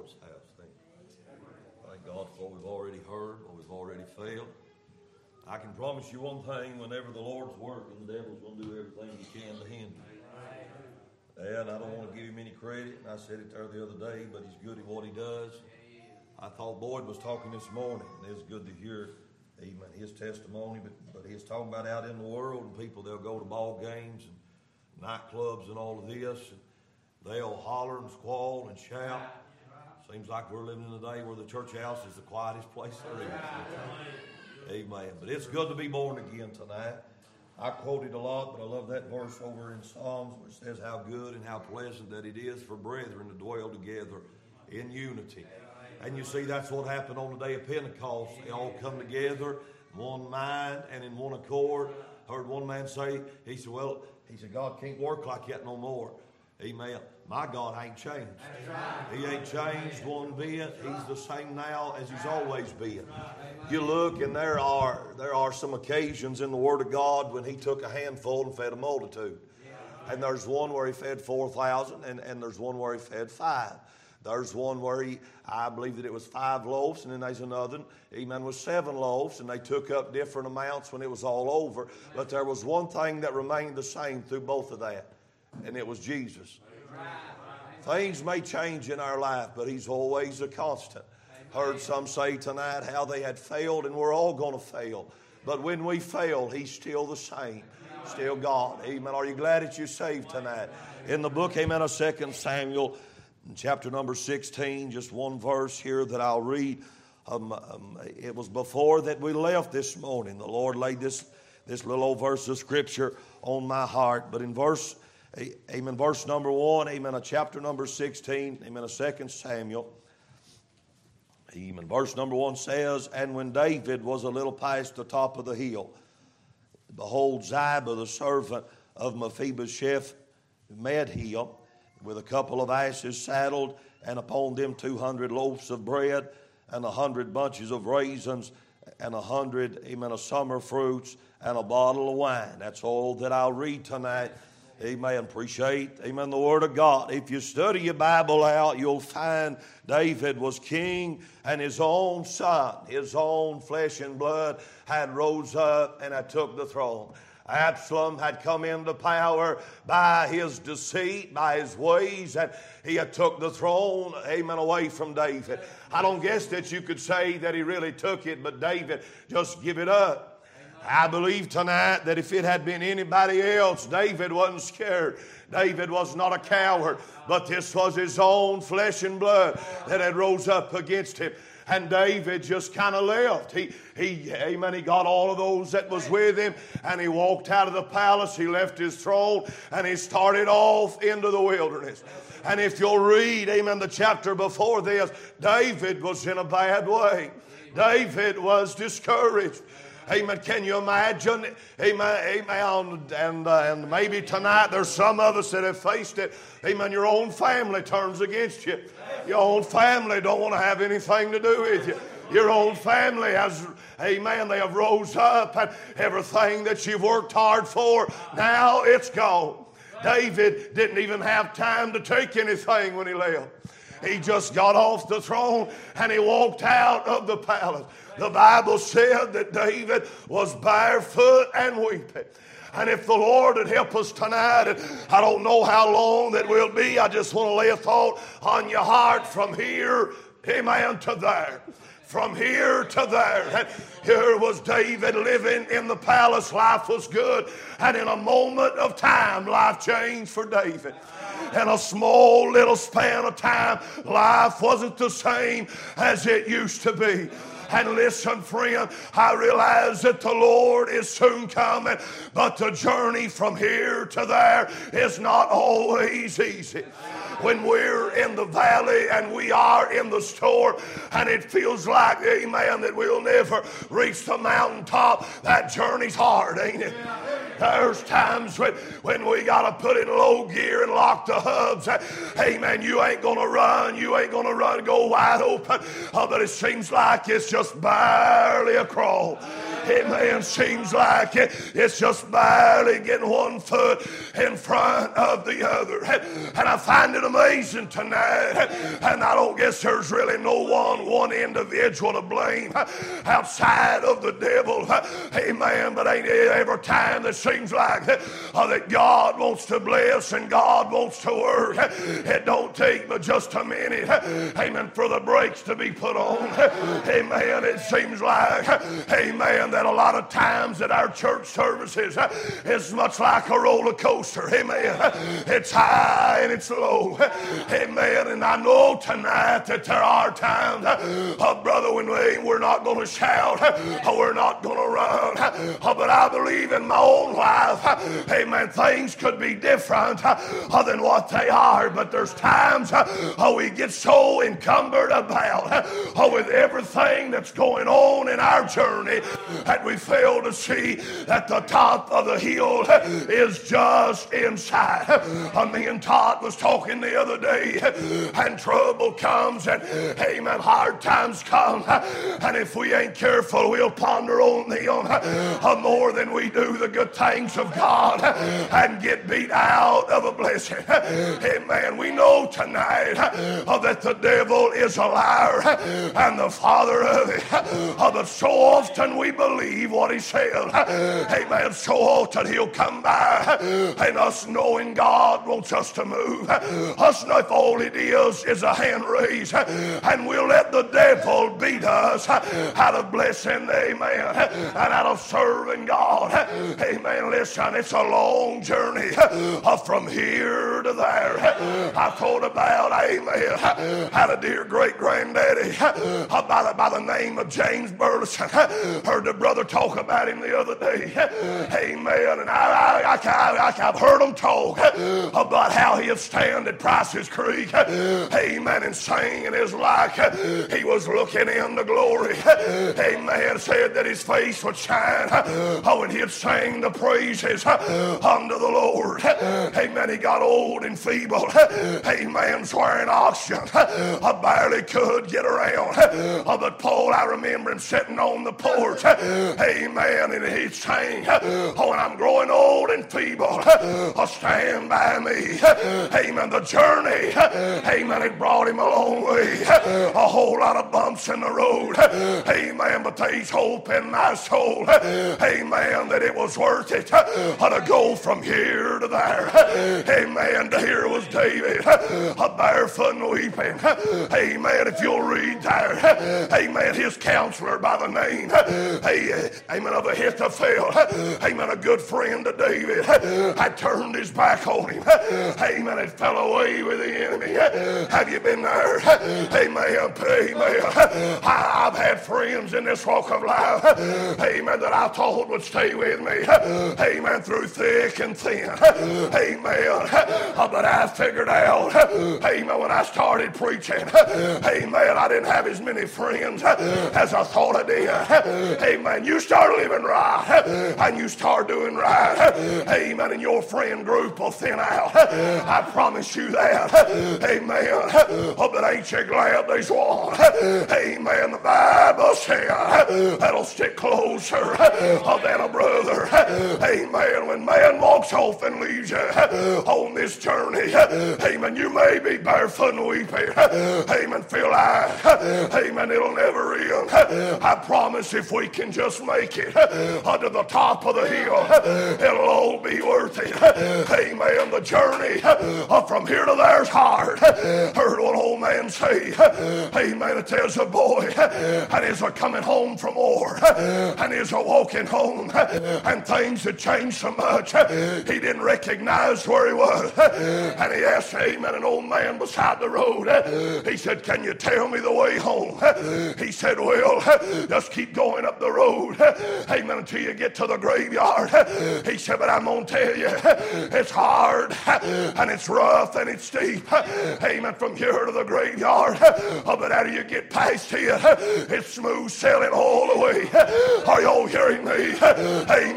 Lord's house. Thank God for what we've already heard, what we've already felt. I can promise you one thing, whenever the Lord's working, the devil's going to do everything he can to hinder it. And I don't want to give him any credit, and I said it there the other day, but he's good at what he does. I thought Boyd was talking this morning, and it's good to hear his testimony, but he's talking about out in the world, and people, they'll go to ball games and nightclubs and all of this, and they'll holler and squall and shout. Seems like we're living in a day where the church house is the quietest place there is. Amen. But it's good to be born again tonight. I quote it a lot, but I love that verse over in Psalms where it says how good and how pleasant that it is for brethren to dwell together in unity. And you see, that's what happened on the day of Pentecost. They all come together, one mind and in one accord. Heard one man say, he said, God can't work like that no more. Amen. My God ain't changed. He ain't changed one bit. He's the same now as he's always been. You look, and there are some occasions in the Word of God when he took a handful and fed a multitude. And there's one where he fed 4,000, and there's one where he fed 5. There's one where I believe that it was 5 loaves, and then there's another, was 7 loaves, and they took up different amounts when it was all over. But there was one thing that remained the same through both of that, and it was Jesus. Things may change in our life, but he's always a constant. Heard some say tonight how they had failed, and we're all going to fail. But when we fail, he's still the same. Still God. Amen. Are you glad that you're saved tonight? In the book, amen, of 2 Samuel, chapter number 16, just one verse here that I'll read. It was before that we left this morning. The Lord laid this little old verse of Scripture on my heart. But in verse number 1, amen, of chapter number 16, amen, of 2 Samuel, amen, verse number 1 says, And when David was a little past the top of the hill, behold, Ziba, the servant of Mephibosheth, met him with a couple of asses saddled, and upon them 200 loaves of bread, and 100 bunches of raisins, and 100, amen, of summer fruits, and a bottle of wine. That's all that I'll read tonight. Amen. Appreciate, amen, the Word of God. If you study your Bible out, you'll find David was king, and his own son, his own flesh and blood, had rose up and had took the throne. Absalom had come into power by his deceit, by his ways, and he had took the throne, amen, away from David. I don't guess that you could say that he really took it, but David just give it up. I believe tonight that if it had been anybody else, David wasn't scared. David was not a coward, but this was his own flesh and blood that had rose up against him. And David just kind of left. He got all of those that was with him, and he walked out of the palace. He left his throne, and he started off into the wilderness. And if you'll read, amen, the chapter before this, David was in a bad way. David was discouraged. Amen. Can you imagine? Amen. And maybe tonight there's some of us that have faced it. Amen. Your own family turns against you. Your own family don't want to have anything to do with you. Your own family has, amen, they have rose up, and everything that you've worked hard for, now it's gone. David didn't even have time to take anything when he left. He just got off the throne and he walked out of the palace. The Bible said that David was barefoot and weeping. And if the Lord would help us tonight, and I don't know how long that will be, I just want to lay a thought on your heart from here, amen, to there. From here to there. And here was David living in the palace. Life was good. And in a moment of time, life changed for David. In a small little span of time, life wasn't the same as it used to be. And listen, friend, I realize that the Lord is soon coming, but the journey from here to there is not always easy. When we're in the valley and we are in the storm and it feels like, amen, that we'll never reach the mountaintop, that journey's hard, ain't it? There's times when we got to put in low gear and lock the hubs. Amen. You ain't going to run. You ain't going to run, go wide open. But it seems like it's just barely a crawl. Amen. Seems like it's just barely getting one foot in front of the other. And I find it amazing tonight. And I don't guess there's really no one individual to blame outside of the devil. Amen. But ain't it every time that seems like that God wants to bless and God wants to work, it don't take but just a minute, amen, for the brakes to be put on. Amen. It seems like, amen, that a lot of times at our church services is much like a roller coaster. Amen. It's high and it's low. Amen. And I know tonight that there are times, brother, when we're not going to shout, we're not going to run. But I believe in my own life, amen, things could be different than what they are. But there's times we get so encumbered about with everything that's going on in our journey that we fail to see that the top of the hill is just inside. Me and Todd was talking the other day, and trouble comes and, amen, hard times come, and if we ain't careful, we'll ponder on them more than we do the good things of God and get beat out of a blessing. Amen. We know tonight that the devil is a liar and the father of it, but so often we believe what he said. Amen. So often he'll come by and us knowing God wants us to move. Us know if all it is a hand raise, and we'll let the devil beat us out of blessing, amen, and out of serving God. Amen. Listen, it's a long journey from here to there. I thought about, amen, had a dear great-granddaddy by the name of James Burleson. Heard the brother talk about him the other day. Amen. And I've heard him talk about how he'd stand at Price's Creek, amen, and sing, and it's like he was looking in the glory. Amen. Said that his face would shine when he'd sing the praises unto the Lord. Amen. He got old and feeble. Amen. Swearing oxygen. I barely could get around. But Paul, I remember him sitting on the porch. Amen. And he'd sing, when I'm growing old and feeble, stand by me. Amen. The journey, amen, it brought him a long way. A whole lot of bumps in the road. Amen. But there's hope in my soul. Amen. That it was worth it to go from here to there. Amen. Here was David, barefoot and weeping. Amen. If you'll read there, amen, his counselor by the name, amen, of Ahithophel, amen, a good friend to David, had turned his back on him. Amen. It fell away with the enemy. Have you been there? Amen. Amen. I've had friends in this walk of life, amen, that I thought would stay with me, amen, through thick and thin. Amen. But I figured out, amen, when I started preaching, amen, I didn't have as many friends as I thought I did. Amen. You start living right and you start doing right, amen, and your friend group will thin out. I promise you that. Amen. But ain't you glad there's one? Amen. The Bible says that'll stick closer than a brother. Amen. When man walks off and leaves you on this journey, amen, you may be barefoot and weeping. Amen. Feel like, amen, it'll never end. I promise if we can just make it to the top of the hill, it'll all be worth it. Amen. The journey from here to there's hard. Heard one old man say, amen, that there's a boy and is a coming home from war and is a walking home, and things had changed so much he didn't recognize where he was. And he asked, amen, an old man beside the road, he said, can you tell me the way home? He said, well, just keep going up the road, amen, until you get to the graveyard. He said, but I'm going to tell you, it's hard and it's rough and it's steep, amen, from here to the graveyard. But after you get past it, it's smooth sailing all the way. Are y'all hearing me? Amen.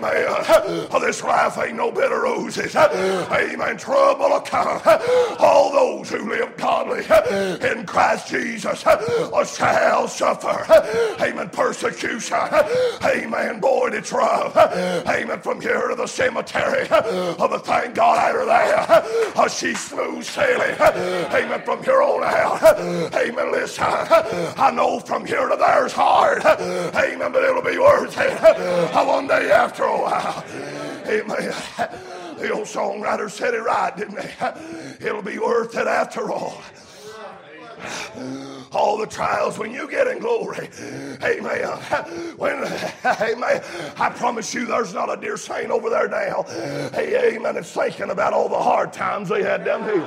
This life ain't no bed of roses. Amen. Trouble will come. All those who live godly in Christ Jesus shall suffer. Amen. Persecution. Amen. Boy, it's rough. Amen. From here to the cemetery. But thank God after that, she's smooth sailing. Amen. From here on out. Amen. Listen, I know from here to there's hard. Amen. But it'll be worth it one day after a while. Amen. The old songwriter said it right, didn't he? It'll be worth it after all. All the trials when you get in glory. Amen. Amen. I promise you there's not a dear saint over there now. Hey, amen. It's thinking about all the hard times they had down here.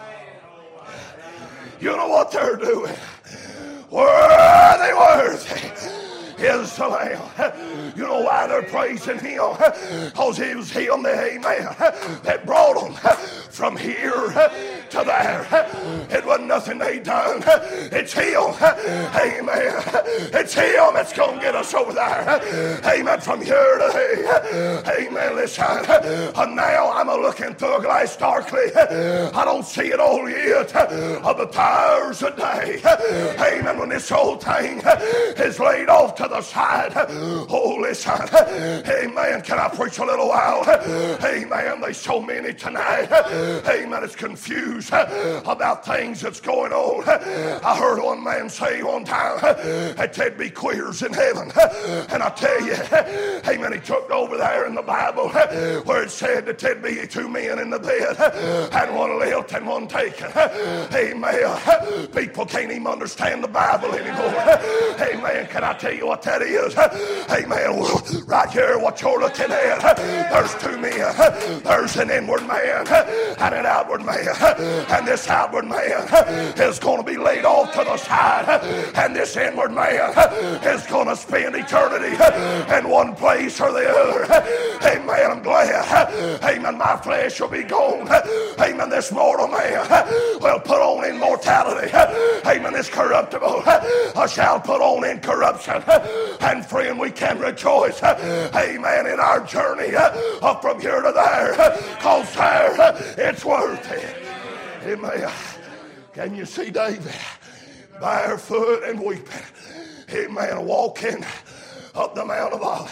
You know what they're doing? Worthy, worthy is the Lamb. You know why they're praising Him? Because it was Him, amen, that brought them from here to there. It wasn't nothing they done. It's Him, amen. It's Him that's going to get us over there. Amen. From here to there. Amen. Listen. Now I'm looking through a glass darkly. I don't see it all yet. But there's a day. Amen. When this whole thing is laid off to the side. Oh, listen. Amen. Can I preach a little while? Amen. There's so many tonight. Amen. It's confused about things that's going on. I heard one man say one time that there'd be queers in heaven. And I tell you, amen, he took over there in the Bible where it said that there'd be two men in the bed and one left and one taken. Amen. People can't even understand the Bible anymore. Amen. Can I tell you what that is? Amen. Right here, what you're looking at, there's two men. There's an inward man and an outward man. And this outward man is going to be laid off to the side. And this inward man is going to spend eternity in one place or the other. Amen. I'm glad. Amen. My flesh will be gone. Amen. This mortal man will put on immortality. Amen. This corruptible shall put on incorruption. And friend, we can rejoice. Amen. In our journey from here to there. Because there it's worth it. Amen. Can you see David barefoot and weeping? Amen. Walking up the Mount of Olives.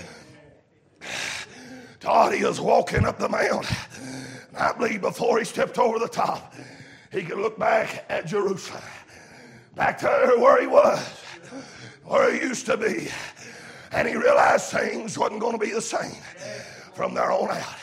God, he is walking up the mount. And I believe before he stepped over the top, he could look back at Jerusalem. Back there where he was, where he used to be. And he realized things wasn't going to be the same from there on out.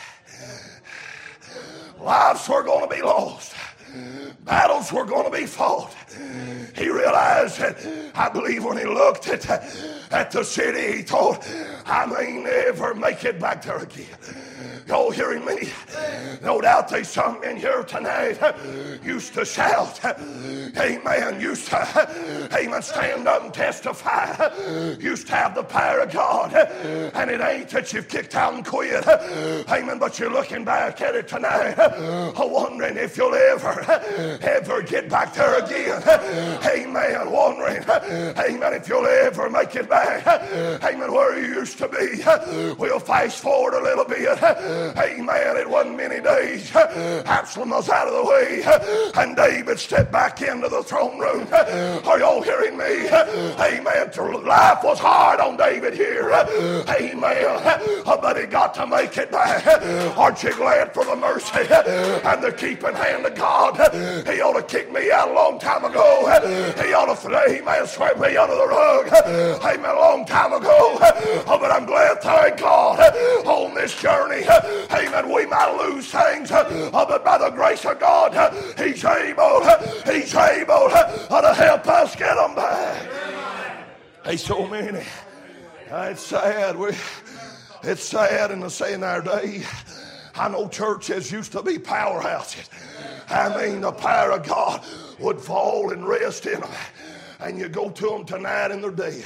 Lives were going to be lost. Battles were going to be fought. He realized that, I believe when he looked at the city, he thought, I may never make it back there again. Y'all hearing me? No doubt there's some in here tonight used to shout, amen, used to, amen, stand up and testify, used to have the power of God, and it ain't that you've kicked out and quit, amen, but you're looking back at it tonight, wondering if you'll ever get back there again, amen, wondering, amen, if you'll ever make it back, amen, where you used to be. We'll fast forward a little bit. Amen. It wasn't many days. Absalom was out of the way, and David stepped back into the throne room. Are y'all hearing me? Amen. Life was hard on David here. Amen. But he got to make it back. Aren't you glad for the mercy and the keeping hand of God? He ought to kick me out a long time ago. He ought to, amen, sweep me under the rug. Amen. A long time ago. But I'm glad, thank God, on this journey. Amen. We might lose things, but by the grace of God, He's able to help us get them back. There's so many. It's sad. It's sad in our day. I know churches used to be powerhouses. I mean, the power of God would fall and rest in them. And you go to them tonight and they're dead.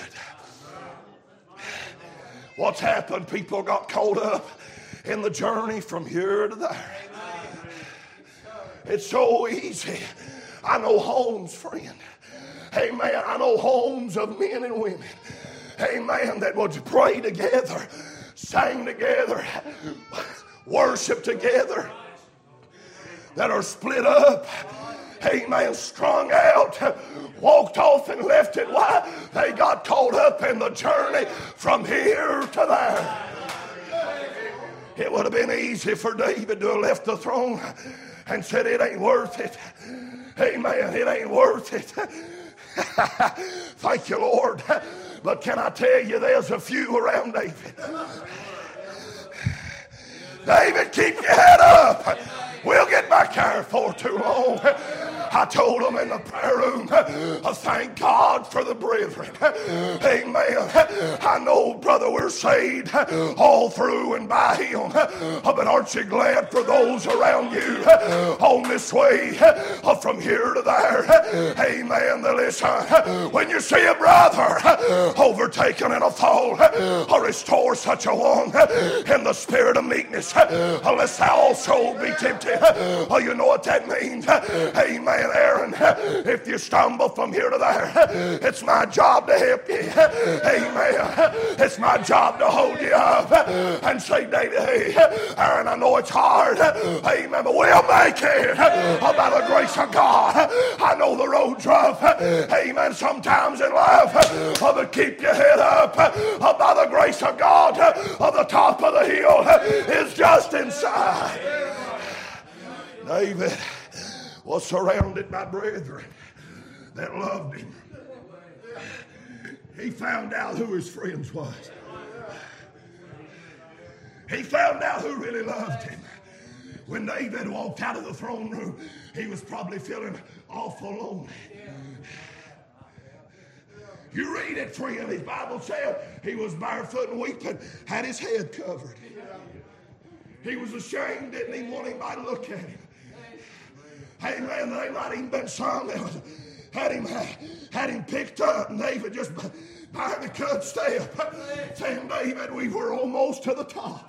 What's happened? People got caught up in the journey from here to there. It's so easy. I know homes, friend. Amen. I know homes of men and women. Amen. That would pray together sang together, worship together, that are split up, amen, strung out, walked off and left it. Why? They got caught up in the journey from here to there. It would have been easy for David to have left the throne and said, it ain't worth it. Amen, it ain't worth it. Thank you, Lord. But can I tell you, there's a few around David. David, keep your head up. We'll get back there for too long. I told them in the prayer room, thank God for the brethren. Amen. I know, brother, we're saved all through and by him. But aren't you glad for those around you on this way from here to there? Amen. Listen, when you see a brother overtaken in a fall, restore such a one in the spirit of meekness, lest thou also be tempted. Oh, you know what that means? Amen. Aaron, if you stumble from here to there, it's my job to help you. Amen. It's my job to hold you up and say, David, hey, Aaron, I know it's hard. Amen, but we'll make it by the grace of God. I know the road's rough. Amen, sometimes in life, but keep your head up by the grace of God. The top of the hill is just inside. David was surrounded by brethren that loved him. He found out who his friends was. He found out who really loved him. When David walked out of the throne room, he was probably feeling awful lonely. You read it, friend. His Bible said he was barefoot and weeping, had his head covered. He was ashamed, didn't even want anybody to look at him. Amen. They might even been some that had him picked up, and David just by the cut step, saying, David, we were almost to the top.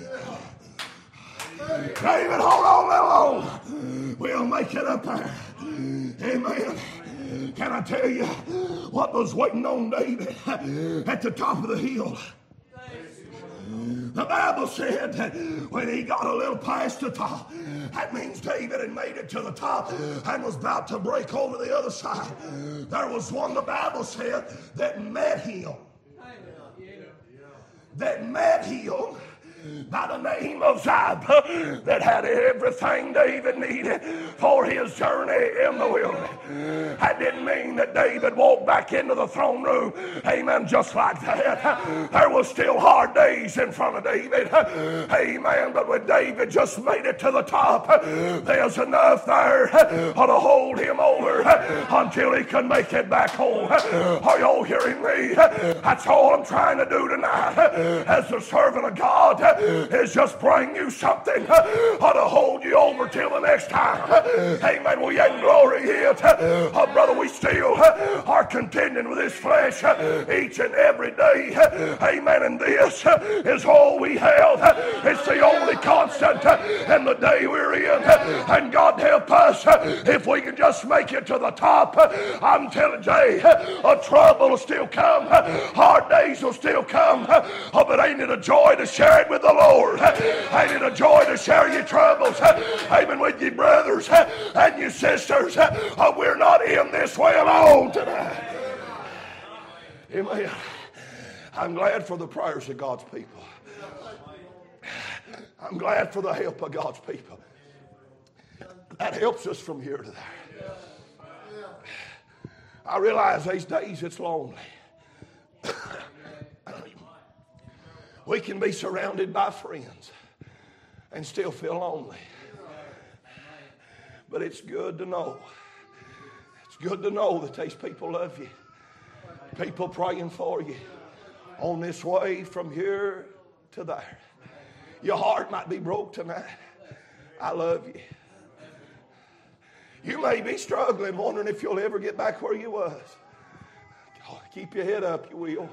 David, hold on a little. We'll make it up there. Amen. Can I tell you what was waiting on David at the top of the hill? The Bible said that when he got a little past the top, that means David had made it to the top and was about to break over the other side. There was one, the Bible said, that met him. That met him by the name of Ziba, that had everything David needed for his journey in the wilderness. That didn't mean that David walked back into the throne room, amen, just like that. There was still hard days in front of David, amen, but when David just made it to the top, there's enough there to hold him over until he could make it back home. Are y'all hearing me? That's all I'm trying to do tonight as the servant of God, is just bring you something to hold you over till the next time. Amen. We ain't glory yet. Brother, we still are contending with this flesh each and every day. Amen. And this is all we have. It's the only constant in the day we're in. And God help us if we can just make it to the top. I'm telling you, trouble will still come. Hard days will still come. But ain't it a joy to share it with the Lord? Ain't it a joy to share your troubles? Amen, with your brothers and your sisters. We're not in this way alone tonight. Amen. I'm glad for the prayers of God's people. I'm glad for the help of God's people. That helps us from here to there. I realize these days it's lonely. We can be surrounded by friends and still feel lonely. But it's good to know. It's good to know that these people love you. People praying for you on this way from here to there. Your heart might be broke tonight. I love you. You may be struggling, wondering if you'll ever get back where you was. Keep your head up, you will.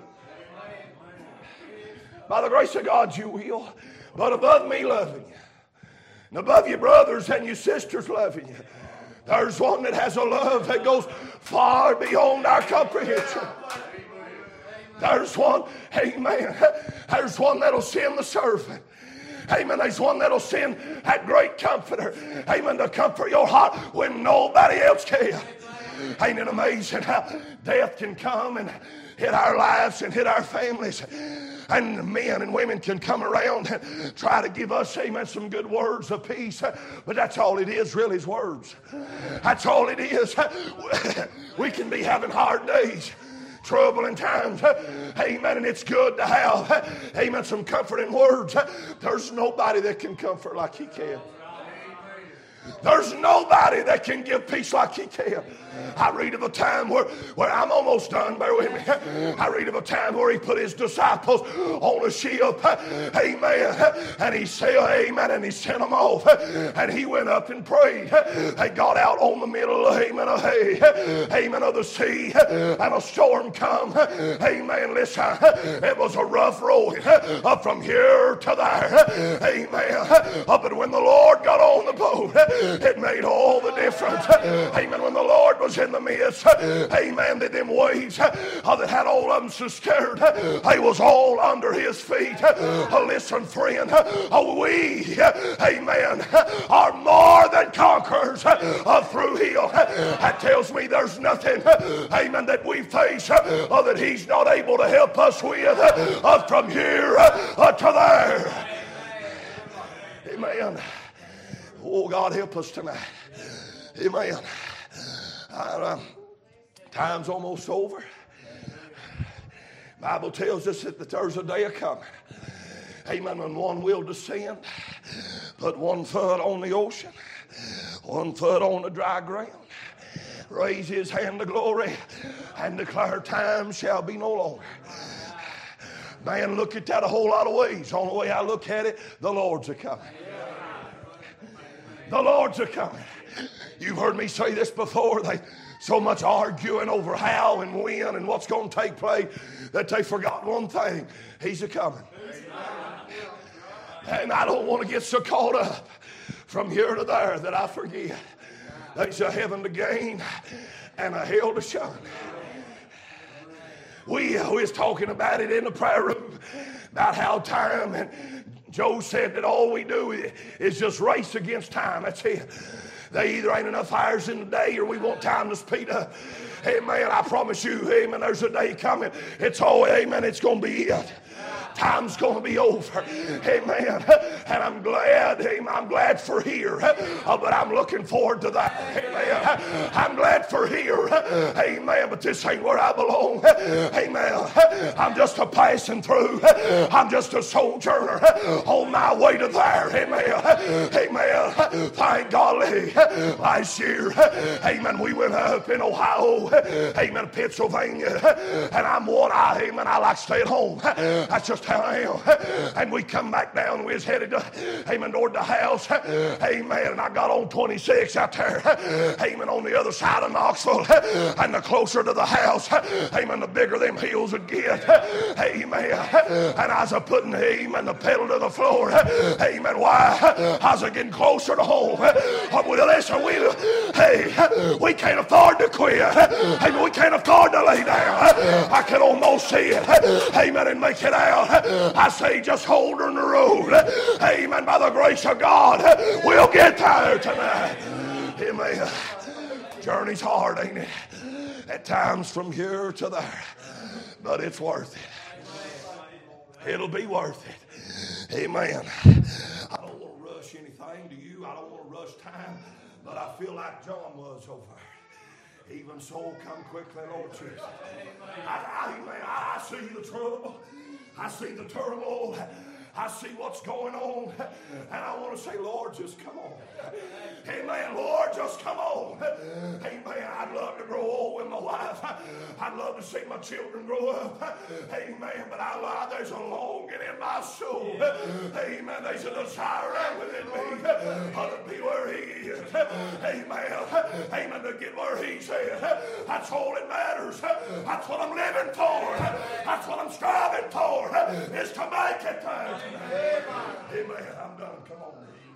By the grace of God, you will. But above me loving you, and above your brothers and your sisters loving you, there's one that has a love that goes far beyond our comprehension. There's one, amen, there's one that'll send the servant. Amen. There's one that'll send that great comforter. Amen. To comfort your heart when nobody else can. Ain't it amazing how death can come and hit our lives and hit our families? And men and women can come around and try to give us, amen, some good words of peace. But that's all it is, really, is words. That's all it is. We can be having hard days, troubling times, amen, and it's good to have, amen, some comforting words. There's nobody that can comfort like he can. There's nobody that can give peace like he can. I read of a time where I'm almost done, bear with me. I read of a time where he put his disciples on a ship, amen, and he said, amen, and he sent them off, and he went up and prayed. They got out on the middle, amen, of the sea, and a storm come, amen, listen, it was a rough road up from here to there, amen, but when the Lord got on the boat, it made all the difference, amen, when the Lord was in the midst, amen, that them waves that had all of them so scared, they was all under his feet. Listen, friend, we, amen, are more than conquerors through him. That tells me there's nothing, amen, that we face that he's not able to help us with from here to there. Amen. Oh, God, help us tonight. Amen. Time's almost over. Bible tells us that there's a day coming. Amen. When one will descend, put one foot on the ocean, one foot on the dry ground, raise his hand to glory, and declare time shall be no longer. Man, look at that a whole lot of ways. On the way I look at it, the Lord's a coming. The Lord's a coming. You've heard me say this before. They so much arguing over how and when and what's going to take place that they forgot one thing. He's a coming. And I don't want to get so caught up from here to there that I forget there's a heaven to gain and a hell to shun. We was talking about it in the prayer room about how time, and Joe said that all we do is just race against time. That's it. They either ain't enough hours in the day or we want time to speed up. Amen. I promise you, amen, there's a day coming. It's all, amen, it's going to be it. Time's going to be over. Amen. And I'm glad, amen, I'm glad for here. But I'm looking forward to that. Amen. I'm glad for here. Amen. But this ain't where I belong. Amen. I'm just a passing through. I'm just a sojourner on my way to there. Amen. Amen. Thank God. Last year, amen, we went up in Ohio, amen, Pennsylvania, and amen, I like to stay at home. That's just how I am. And we come back down, we was headed to, amen, toward the house, amen, and I got on 26 out there, amen, on the other side of Knoxville, and the closer to the house, amen, the bigger them hills would get, amen, and I was putting, amen, the pedal to the floor, amen, why? I was getting closer to home. Well, listen, we can't afford to quit, amen, we can't afford to lay down. I can almost see it, amen, and make it out. I say just hold her in the road. Amen. By the grace of God, we'll get there tonight. Amen. Journey's hard, ain't it? At times from here to there. But it's worth it. It'll be worth it. Amen. I don't want to rush anything to you. I don't want to rush time. But I feel like John was over there. Even so, come quickly, Lord Jesus. I see the trouble. I see the turmoil. I see what's going on. And I want to say, Lord, just come on. Amen. Lord, just come on. Amen. I'd love to grow old with my wife. I'd love to see my children grow up. Amen. But there's a longing in my soul. Amen. There's a desire within me to be where he is. Amen. Amen. To get where he's at. That's all that matters. That's what I'm living for. That's what I'm striving for. Is to make it there. Amen. I'm done. Come on.